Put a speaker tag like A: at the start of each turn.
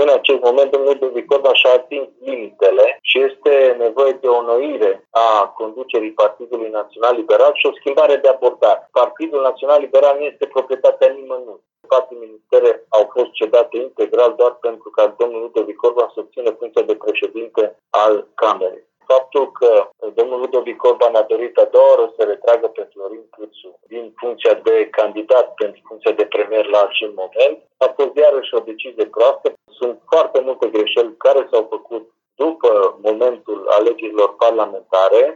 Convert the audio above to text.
A: în acest moment domnul Ludovic Orban și-a atins limitele și este nevoie de o înnoire a conducerii Partidului Național Liberal și o schimbare de abordare. Partidul Național Liberal nu este proprietatea nimănui. 4 ministere au fost cedate integral doar pentru ca domnul Ludovic Orban să obțină funcția de președinte al Camerei. Faptul că domnul Ludovic Orban a dorit a doua oră să retragă pe Florin Câțu din funcția de candidat pentru funcția de premier la acel moment a fost iarăși o decizie proastă. Sunt foarte multe greșeli care s-au făcut după momentul alegerilor parlamentare